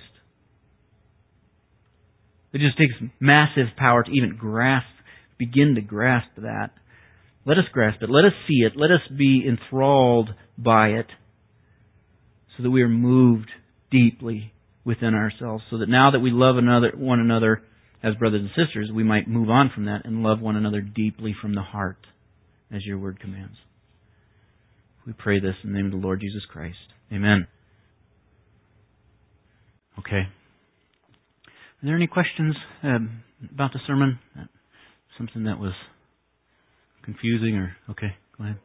It just takes massive power to even begin to grasp that. Let us grasp it. Let us see it. Let us be enthralled by it so that we are moved deeply within ourselves, so that now that we love one another as brothers and sisters, we might move on from that and love one another deeply from the heart, as Your Word commands. We pray this in the name of the Lord Jesus Christ. Amen. Okay. Are there any questions about the sermon? Something that was confusing or... Okay, go ahead.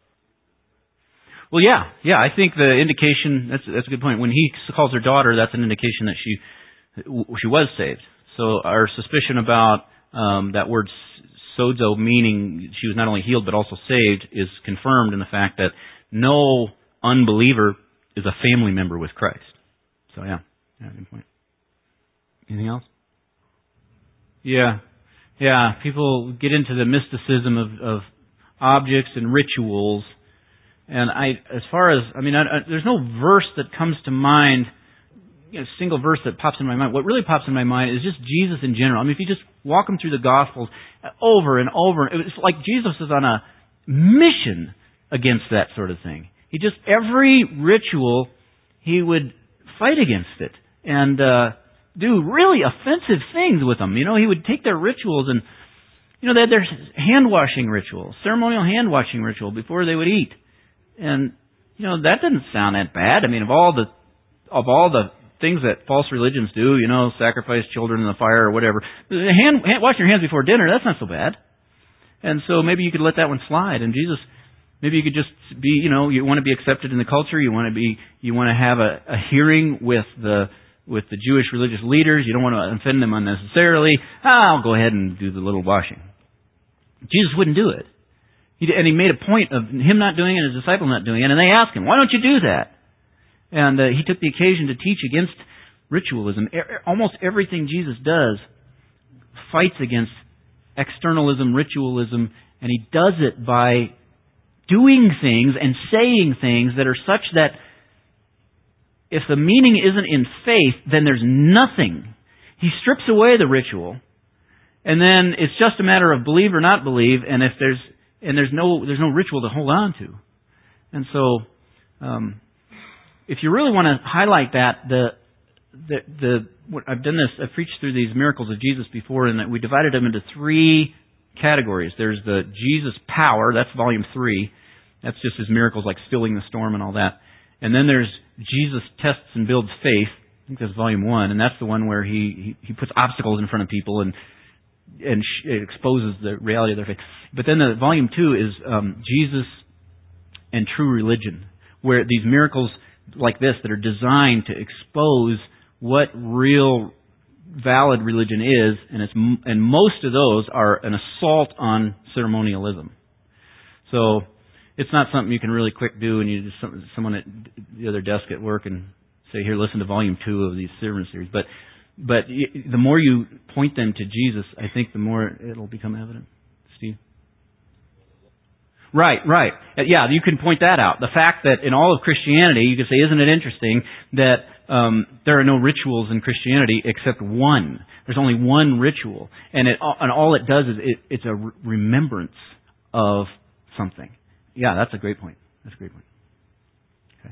Well, yeah. I think the indication, that's a good point. When he calls her daughter, that's an indication that she was saved. So our suspicion about that word sozo, meaning she was not only healed but also saved, is confirmed in the fact that no unbeliever is a family member with Christ. So yeah, good point. Anything else? Yeah. Yeah, people get into the mysticism of objects and rituals. And there's no verse that comes to mind, single verse that pops in my mind. What really pops in my mind is just Jesus in general. I mean, if you just walk them through the Gospels over and over, it's like Jesus is on a mission against that sort of thing. Every ritual, He would fight against it and do really offensive things with them. He would take their rituals and, they had their hand-washing ritual, ceremonial hand-washing ritual before they would eat. And, that doesn't sound that bad. I mean, of all the things that false religions do, sacrifice children in the fire or whatever, washing your hands before dinner, that's not so bad. And so maybe you could let that one slide. And Jesus, maybe you could just be, you want to be accepted in the culture. You want to have a hearing with the Jewish religious leaders. You don't want to offend them unnecessarily. I'll go ahead and do the little washing. Jesus wouldn't do it. And He made a point of Him not doing it and His disciples not doing it. And they asked Him, why don't you do that? And He took the occasion to teach against ritualism. Almost everything Jesus does fights against externalism, ritualism, and He does it by doing things and saying things that are such that if the meaning isn't in faith, then there's nothing. He strips away the ritual, and then it's just a matter of believe or not believe, and there's no ritual to hold on to. And so, if you really want to highlight that, I've done this. I've preached through these miracles of Jesus before, and that we divided them into 3 categories. There's the Jesus power. That's volume 3. That's just His miracles like stilling the storm and all that. And then there's Jesus tests and builds faith. I think that's volume 1, and that's the one where he puts obstacles in front of people and it exposes the reality of their faith. But then the volume 2 is Jesus and true religion, where these miracles like this that are designed to expose what real valid religion is, and most of those are an assault on ceremonialism. So it's not something you can really quick do, and you just someone at the other desk at work and say, "Here, listen to volume 2 of these sermon series." But the more you point them to Jesus, I think the more it'll become evident. Steve? Right. Yeah, you can point that out. The fact that in all of Christianity, you can say, isn't it interesting that there are no rituals in Christianity except one. There's only one ritual. And all it does is it's a remembrance of something. Yeah, that's a great point. Okay.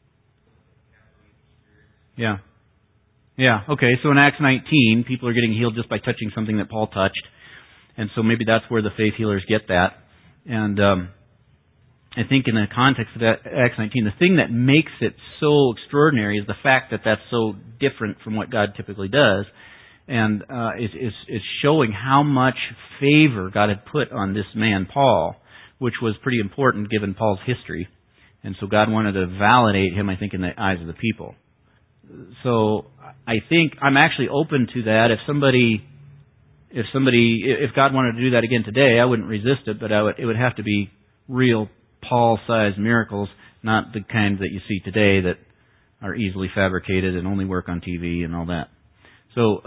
Yeah. Okay, so in Acts 19, people are getting healed just by touching something that Paul touched. And so maybe that's where the faith healers get that. And I think in the context of Acts 19, the thing that makes it so extraordinary is the fact that that's so different from what God typically does. And is showing how much favor God had put on this man, Paul, which was pretty important given Paul's history. And so God wanted to validate him, I think, in the eyes of the people. So I think I'm actually open to that. If God wanted to do that again today, I wouldn't resist it, but it would have to be real Paul-sized miracles, not the kind that you see today that are easily fabricated and only work on TV and all that. So,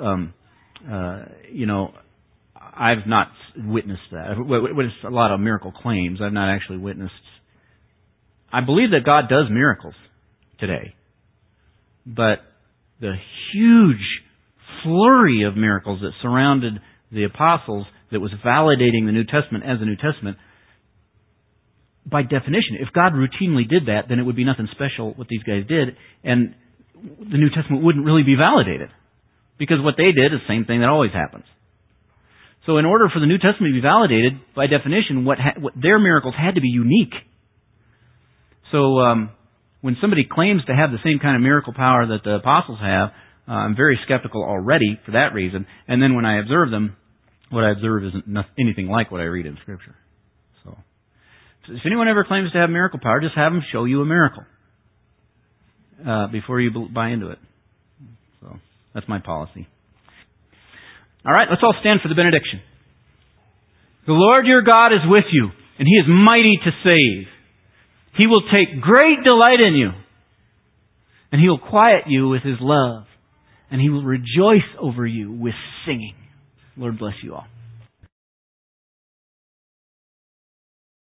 I've not witnessed that. I've witnessed a lot of miracle claims. I've not actually witnessed. I believe that God does miracles today. But the huge flurry of miracles that surrounded the apostles that was validating the New Testament as the New Testament, by definition, if God routinely did that, then it would be nothing special what these guys did, and the New Testament wouldn't really be validated. Because what they did is the same thing that always happens. So in order for the New Testament to be validated, by definition, what their miracles had to be unique. So when somebody claims to have the same kind of miracle power that the apostles have, I'm very skeptical already for that reason. And then when I observe them, what I observe isn't anything like what I read in Scripture. So if anyone ever claims to have miracle power, just have them show you a miracle before you buy into it. So that's my policy. All right, let's all stand for the benediction. The Lord your God is with you, and He is mighty to save. He will take great delight in you, and He will quiet you with His love, and He will rejoice over you with singing. Lord bless you all.